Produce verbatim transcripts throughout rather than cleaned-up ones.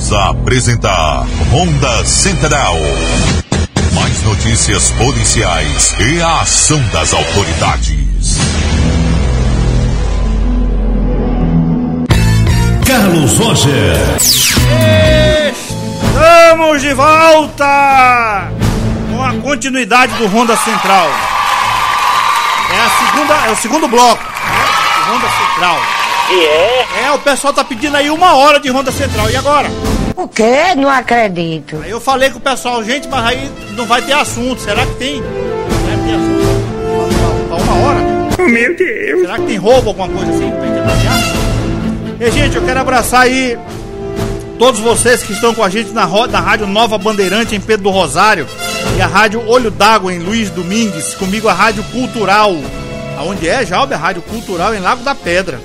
Voltamos a apresentar Ronda Central. Mais notícias policiais e a ação das autoridades. Carlos Roger. Estamos de volta com a continuidade do Ronda Central. É a segunda, é o segundo bloco, né? Ronda Central. E é? É, o pessoal tá pedindo aí uma hora de Ronda Central. E agora? O quê? Não acredito. Aí eu falei com o pessoal, gente, mas aí não vai ter assunto. Será que tem? Será que tem assunto pra uma hora? Meu Deus. Será que tem roubo, alguma coisa assim pra gente anunciar? E, gente, eu quero abraçar aí todos vocês que estão com a gente na, na Rádio Nova Bandeirante em Pedro do Rosário e a Rádio Olho d'Água em Luiz Domingues, comigo a Rádio Cultural. Aonde é, Jalbe? A Rádio Cultural em Lago da Pedra.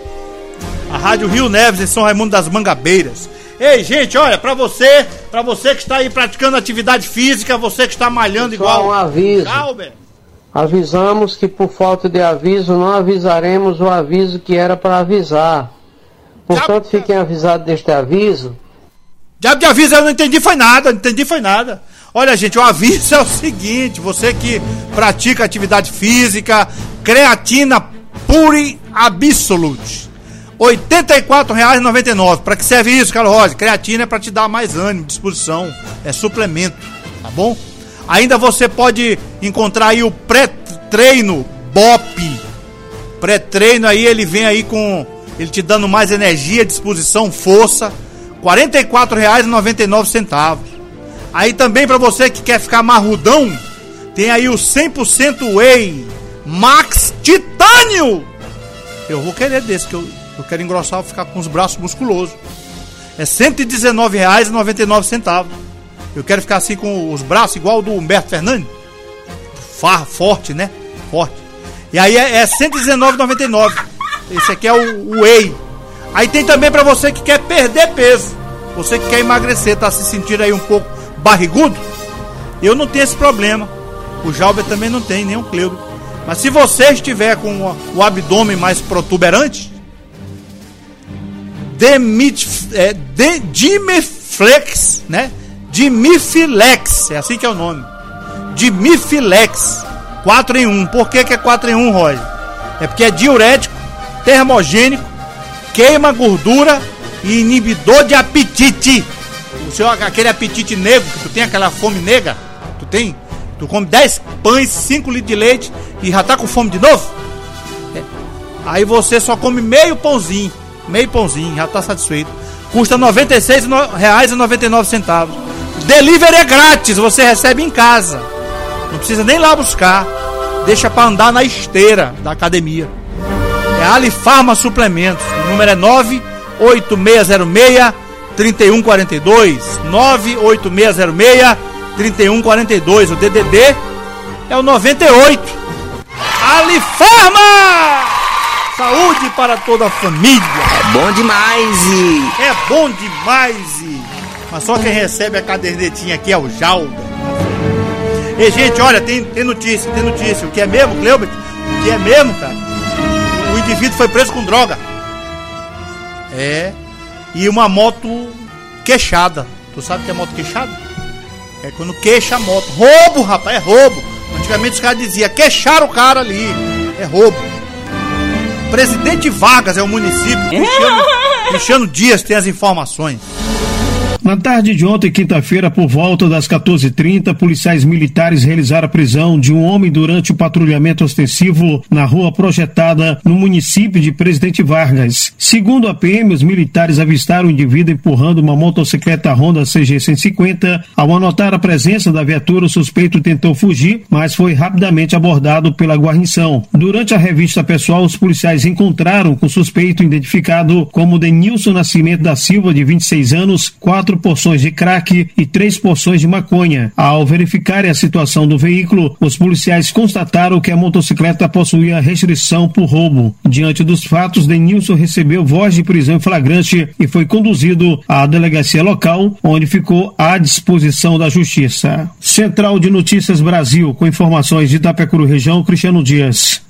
A Rádio Rio Neves em São Raimundo das Mangabeiras. Ei, gente, olha, pra você, pra você que está aí praticando atividade física, você que está malhando Pessoal, igual... um aviso. Jalbe. Avisamos que por falta de aviso não avisaremos o aviso que era para avisar. Portanto, fiquem avisados deste aviso. Diabo de aviso, eu não entendi foi nada, não entendi foi nada. Olha, gente, o aviso é o seguinte, você que pratica atividade física, creatina Pure Absolute, oitenta e quatro reais e noventa e nove centavos. Para que serve isso, Carlos Rosa? Creatina é para te dar mais ânimo, disposição, é suplemento, tá bom? Ainda você pode encontrar aí o pré-treino B O P. Pré-treino aí, ele vem aí com... ele te dando mais energia, disposição, força. quarenta e quatro reais e noventa e nove centavos. Aí também para você que quer ficar marrudão, tem aí o cem por cento Whey Max Titânio. Eu vou querer desse, que eu, eu quero engrossar, ficar com os braços musculosos. É cento e dezenove reais e noventa e nove centavos. Eu quero ficar assim com os braços igual o do Humberto Fernandes. Farra, forte, né? Forte. E aí é, é cento e dezenove reais e noventa e nove centavos. Esse aqui é o, o Whey. Aí tem também pra você que quer perder peso. Você que quer emagrecer, tá se sentindo aí um pouco barrigudo. Eu não tenho esse problema. O Jalber também não tem, nem o Cleudo. Mas se você estiver com o, o abdômen mais protuberante, Demit, é, de, Dimiflex, né? Dimifilex, é assim que é o nome. Dimifilex, quatro em um. Por que que é quatro em um, Roger? É porque é diurético, termogênico, queima gordura e inibidor de apetite. O seu, aquele apetite negro, que tu tem aquela fome negra, tu tem, tu come dez pães, cinco litros de leite e já tá com fome de novo? É. Aí você só come meio pãozinho, meio pãozinho, já tá satisfeito. Custa noventa e seis reais e noventa e nove centavos. Delivery é grátis, você recebe em casa. Não precisa nem lá buscar. Deixa pra andar na esteira da academia. É Alifarma Suplementos. O número é nove oito seis zero seis, três um quatro dois. nove oito seis zero seis, três um quatro dois. O D D D é o noventa e oito. Alifarma! Saúde para toda a família. É bom demais e... É bom demais e... Mas só quem recebe a cadernetinha aqui é o Jalda. E, gente, olha, tem, tem notícia, tem notícia. O que é mesmo, Cleubert? O que é mesmo, cara? O indivíduo foi preso com droga. É. E uma moto queixada. Tu sabe o que é moto queixada? É quando queixa a moto. Roubo, rapaz, é roubo. Antigamente os caras diziam, queixaram o cara ali. É roubo. Presidente Vargas é o município. Cristiano, Cristiano Dias tem as informações. Na tarde de ontem, quinta-feira, por volta das quatorze e trinta, policiais militares realizaram a prisão de um homem durante o patrulhamento ostensivo na rua Projetada, no município de Presidente Vargas. Segundo a P M, os militares avistaram o indivíduo empurrando uma motocicleta Honda C G cento e cinquenta. Ao anotar a presença da viatura, o suspeito tentou fugir, mas foi rapidamente abordado pela guarnição. Durante a revista pessoal, os policiais encontraram com o suspeito identificado como Denilson Nascimento da Silva, de vinte e seis anos, quatro porções de crack e três porções de maconha. Ao verificarem a situação do veículo, os policiais constataram que a motocicleta possuía restrição por roubo. Diante dos fatos, Denilson recebeu voz de prisão em flagrante e foi conduzido à delegacia local, onde ficou à disposição da Justiça. Central de Notícias Brasil, com informações de Itapecuru Região, Cristiano Dias.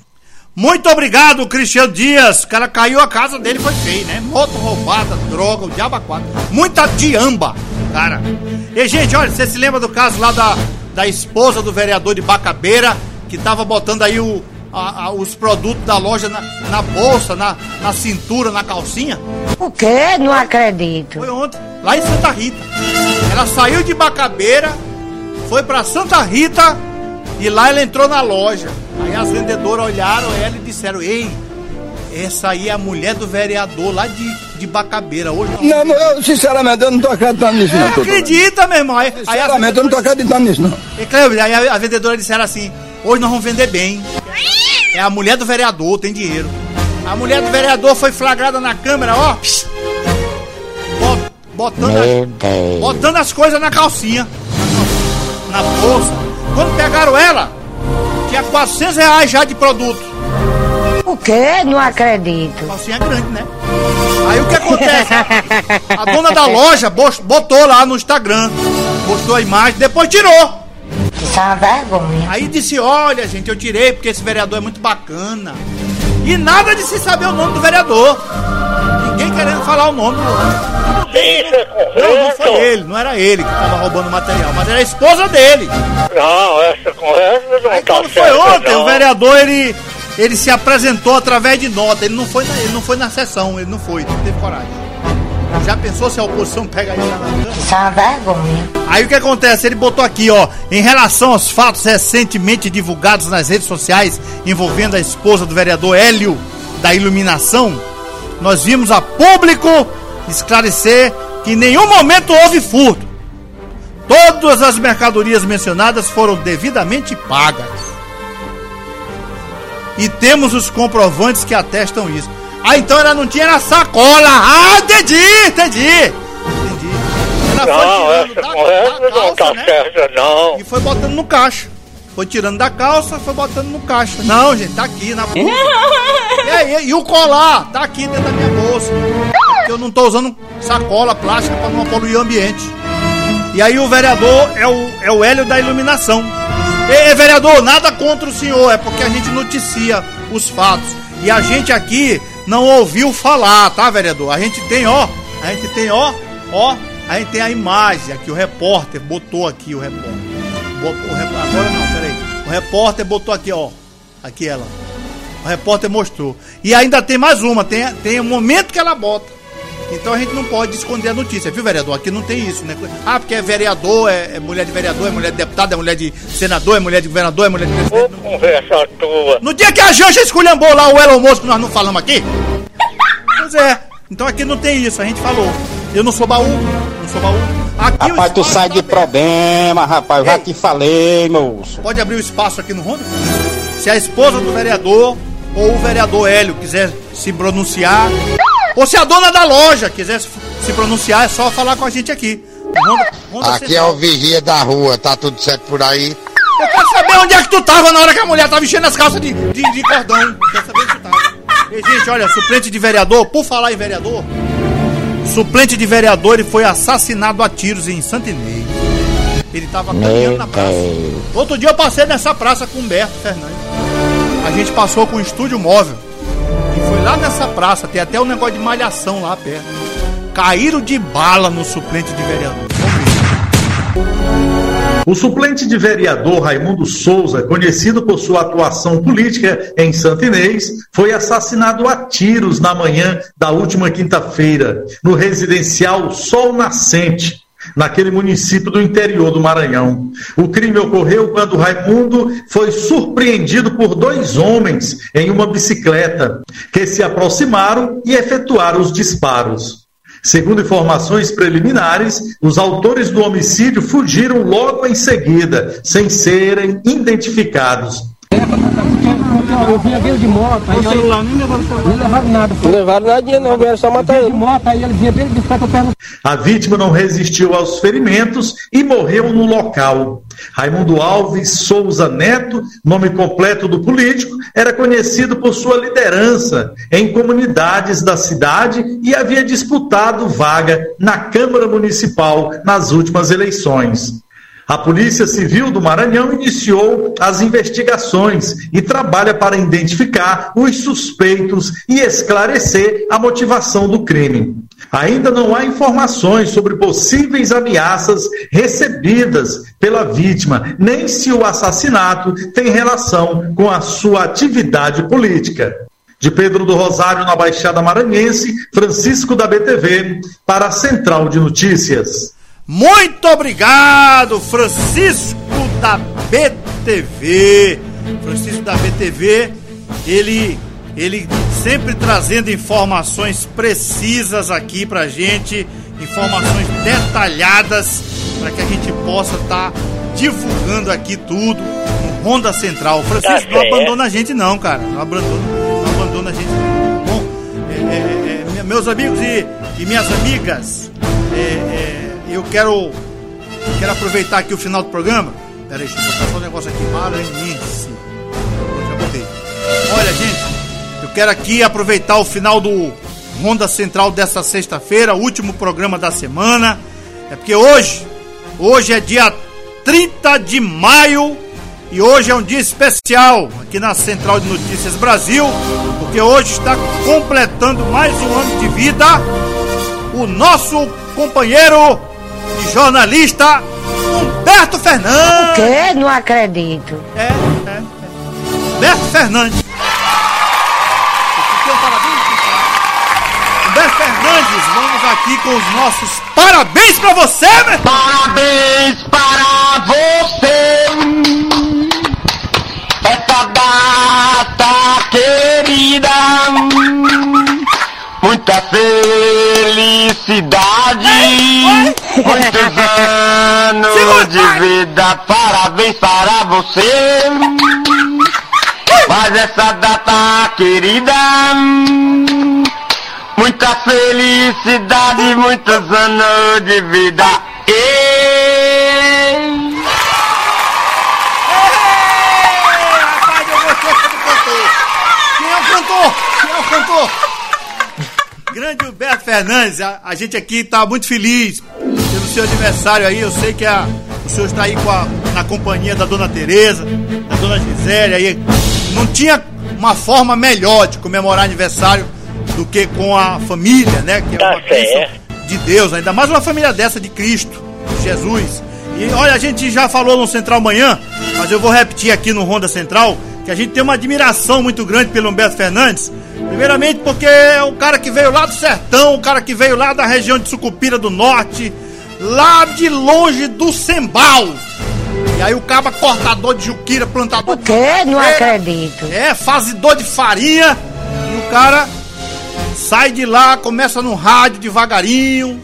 Muito obrigado, Cristiano Dias. O cara caiu, a casa dele foi feia, né? Moto roubada, droga, o diabo quatro. Muita diamba, cara. E, gente, olha, você se lembra do caso lá da, da esposa do vereador de Bacabeira, que tava botando aí o, a, a, os produtos da loja na, na bolsa, na, na cintura, na calcinha? O quê? Não acredito. Foi ontem, lá em Santa Rita. Ela saiu de Bacabeira, foi pra Santa Rita e lá ela entrou na loja. Aí as vendedoras olharam ela e disseram: ei, essa aí é a mulher do vereador lá de, de Bacabeira. Hoje não, não, eu, sinceramente, eu não tô acreditando nisso, não. É, acredita, meu irmão. Aí, sinceramente, aí eu não tô acreditando nisso, não. E, Cleber, aí a, a vendedora disseram assim: hoje nós vamos vender bem. É a mulher do vereador, tem dinheiro. A mulher do vereador foi flagrada na câmera, ó. Botando, as, botando as coisas na calcinha, na bolsa. Quando pegaram ela, tinha quatrocentos reais já de produto. O quê? Não acredito. A calcinha é grande, né? Aí o que acontece? A, a dona da loja botou lá no Instagram, postou a imagem, depois tirou. Isso é uma vergonha. Aí disse: olha, gente, eu tirei porque esse vereador é muito bacana. E nada de se saber o nome do vereador. Ninguém querendo falar o nome do outro. Não, não foi ele, não era ele que tava roubando o material, mas era a esposa dele. Não, essa conversa não aí, tá quando certa, foi ontem, não. O vereador, ele, ele se apresentou através de nota. Ele não foi na, ele não foi na sessão, ele não foi, não teve coragem. Já pensou se a oposição pega ele lá na câmara? Isso é uma vergonha. Aí o que acontece? Ele botou aqui, ó: em relação aos fatos recentemente divulgados nas redes sociais envolvendo a esposa do vereador Hélio da Iluminação, nós vimos a público esclarecer que em nenhum momento houve furto. Todas as mercadorias mencionadas foram devidamente pagas. E temos os comprovantes que atestam isso. Ah, então ela não tinha na sacola. Ah, entendi, entendi. Entendi. Ela não, foi essa da, conversa da calça, não tá né? certa, não. E foi botando no caixa. Foi tirando da calça, foi botando no caixa. Não, gente, tá aqui na bolsa. E, aí, e o colar? Tá aqui dentro da minha bolsa. Porque eu não tô usando sacola plástica pra não poluir o ambiente. E aí o vereador é o, é o Hélio da Iluminação. E, vereador, nada contra o senhor, é porque a gente noticia os fatos. E a gente aqui não ouviu falar, tá, vereador? A gente tem, ó, a gente tem, ó, ó, a gente tem a imagem aqui, o repórter botou aqui, o repórter. Botou, o repórter agora não, peraí. O repórter botou aqui, ó, aqui ela. O repórter mostrou. E ainda tem mais uma, tem, tem um momento que ela bota. Então a gente não pode esconder a notícia, viu, vereador? Aqui não tem isso, né? Ah, porque é vereador, é, é mulher de vereador, é mulher de deputado, é mulher de senador, é mulher de governador, é mulher de presidente. Ô, conversa tua. No dia que a Janja esculhambou lá o Elon Musk, nós não falamos aqui? Pois é. Então aqui não tem isso, a gente falou. Eu não sou baú, não sou baú. Aqui rapaz, tu sai tá de aberto. Problema, rapaz. Eu já te falei, moço. Pode abrir o espaço aqui no Ronda? Se a esposa do vereador ou o vereador Hélio quiser se pronunciar, ou se a dona da loja quiser se pronunciar, é só falar com a gente aqui. Ronda, Ronda aqui Central. É o vigia da rua, tá tudo certo por aí? Eu quero saber onde é que tu tava na hora que a mulher tava enchendo as calças de, de, de cordão. Eu quero saber onde tu tava. E, gente, olha, suplente de vereador, por falar em vereador, suplente de vereador, ele foi assassinado a tiros em Santa Inês. Ele tava caminhando na praça. Outro dia eu passei nessa praça com o Humberto Fernandes. A gente passou com o estúdio móvel. E foi lá nessa praça, tem até um negócio de malhação lá perto. Caíram de bala no suplente de vereador. O suplente de vereador Raimundo Souza, conhecido por sua atuação política em Santa Inês, foi assassinado a tiros na manhã da última quinta-feira, no residencial Sol Nascente, naquele município do interior do Maranhão. O crime ocorreu quando Raimundo foi surpreendido por dois homens em uma bicicleta, que se aproximaram e efetuaram os disparos. Segundo informações preliminares, os autores do homicídio fugiram logo em seguida, sem serem identificados. Eu vim aqui de moto, aí o celular nem levaram celular. Não levaram nada. Não levaram nada, não, vieram só matar ele. De moto, aí ele vinha bem de frente, eu pergunto. A vítima não resistiu aos ferimentos e morreu no local. Raimundo Alves Souza Neto, nome completo do político, era conhecido por sua liderança em comunidades da cidade e havia disputado vaga na Câmara Municipal nas últimas eleições. A Polícia Civil do Maranhão iniciou as investigações e trabalha para identificar os suspeitos e esclarecer a motivação do crime. Ainda não há informações sobre possíveis ameaças recebidas pela vítima, nem se o assassinato tem relação com a sua atividade política. De Pedro do Rosário, na Baixada Maranhense, Francisco da B T V, para a Central de Notícias. Muito obrigado, Francisco da B T V. Francisco da B T V, ele, ele sempre trazendo informações precisas aqui pra gente, informações detalhadas, para que a gente possa estar tá divulgando aqui tudo no Ronda Central. O Francisco tá, não abandona a gente não, cara, não abandona, não abandona a gente não. Bom, é, é, é, meus amigos e, e minhas amigas, é, é, eu quero, quero aproveitar aqui o final do programa. Pera aí, deixa eu botar só um negócio aqui, maranhense. Já botei. Olha, gente, eu quero aqui aproveitar o final do Ronda Central desta sexta-feira, último programa da semana. É porque hoje, hoje é dia trinta de maio e hoje é um dia especial aqui na Central de Notícias Brasil, porque hoje está completando mais um ano de vida o nosso companheiro e jornalista Humberto Fernandes. O quê? Não acredito. É, é, é. Humberto Fernandes. Humberto Fernandes, vamos aqui com os nossos parabéns pra você, meu irmão. Parabéns para você. Essa data querida. Muita felicidade. Muitos anos de vida. Parabéns para você. Mas essa data querida. Muita felicidade, muitos anos de vida. Ei! Rapaz, eu gostei do cantor. Quem é o cantor? Quem é o cantor? Grande Humberto Fernandes, a, a gente aqui está muito feliz pelo seu aniversário aí. Eu sei que a, o senhor está aí com a, na companhia da dona Tereza, da dona Gisele aí. Não tinha uma forma melhor de comemorar aniversário do que com a família, né? Que é uma bênção de Deus, ainda mais uma família dessa de Cristo, de Jesus. E olha, a gente já falou no Central Manhã, mas eu vou repetir aqui no Ronda Central, que a gente tem uma admiração muito grande pelo Humberto Fernandes. Primeiramente porque é um cara que veio lá do sertão, um cara que veio lá da região de Sucupira do Norte, lá de longe do Sembal. E aí o caba cortador de juquira, plantador de... O quê? Não acredito. É, fazedor de farinha. E o cara sai de lá, começa no rádio devagarinho.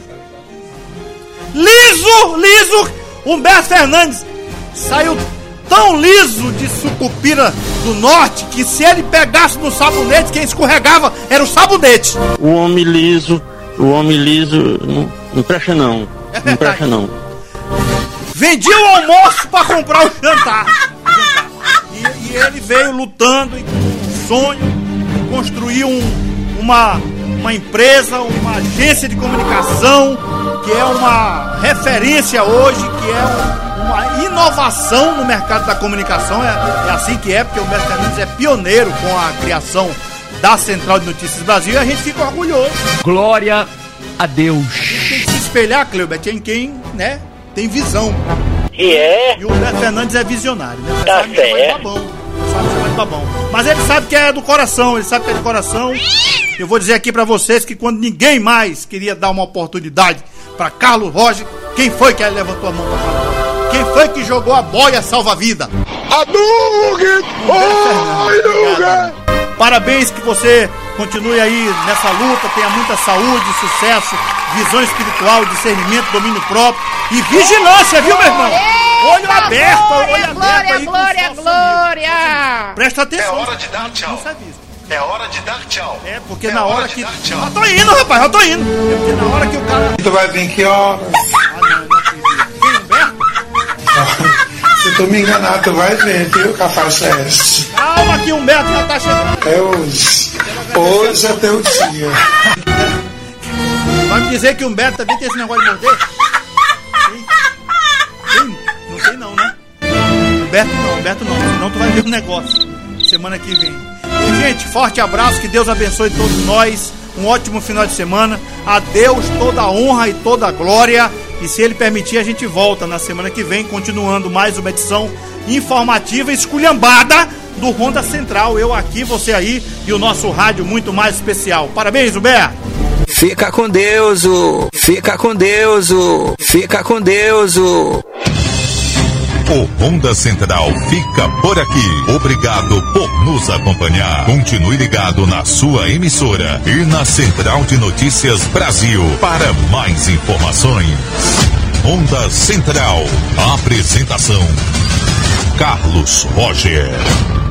Liso, liso. Humberto Fernandes saiu tão liso de Sucupira do Norte que se ele pegasse no sabonete, quem escorregava era o sabonete. O homem liso, o homem liso não, não presta não. É não presta não. Vendia o almoço pra comprar o jantar. E, e ele veio lutando e com um sonho de construir um, uma, uma empresa, uma agência de comunicação que é uma referência hoje, que é um, uma inovação no mercado da comunicação. É, é assim que é, porque o Humberto Fernandes é pioneiro com a criação da Central de Notícias Brasil e a gente fica orgulhoso. Glória a Deus. A gente tem que se espelhar, Cleubert, em quem, né, tem visão. E é? E o Humberto Fernandes é visionário, né? Tá sabe chamar de babão. Sabe chamar de babão. Mas ele sabe que é do coração, ele sabe que é do coração. Eu vou dizer aqui pra vocês que quando ninguém mais queria dar uma oportunidade pra Carlos Roger, quem foi que levantou a mão pra Carlos Roger? Quem foi que jogou a boia salva-vida? Hadouken! Hadouken! Parabéns, que você continue aí nessa luta, tenha muita saúde, sucesso, visão espiritual, discernimento, domínio próprio e vigilância, viu, meu irmão? Olho aberto, olho aberto glória, aí. Glória, glória! Presta atenção. É hora de dar tchau. É hora de dar tchau. É, porque é na hora, hora que... Eu tô indo, rapaz, eu tô indo. É porque na hora que o cara... Tu vai vir que horas? Ah, não, não acredito. Quem, Humberto? Se tu me enganar, tu vai ver, viu, Cafajeste? Calma que o Humberto já tá chegando. É hoje. Hoje é teu dia. Vai me dizer que o Humberto também tem esse negócio de morder? Tem? Tem? Não Humberto não, Humberto não, senão tu vai ver o negócio semana que vem. E, gente, forte abraço, que Deus abençoe todos nós, um ótimo final de semana, a Deus toda a honra e toda a glória, e se Ele permitir a gente volta na semana que vem, continuando mais uma edição informativa esculhambada do Ronda Central, eu aqui, você aí e o nosso rádio muito mais especial. Parabéns, Humberto! Fica com Deus, o... fica com Deus, o... fica com Deus, o... O Ronda Central fica por aqui. Obrigado por nos acompanhar. Continue ligado na sua emissora e na Central de Notícias Brasil para mais informações. Ronda Central. Apresentação: Carlos Roger.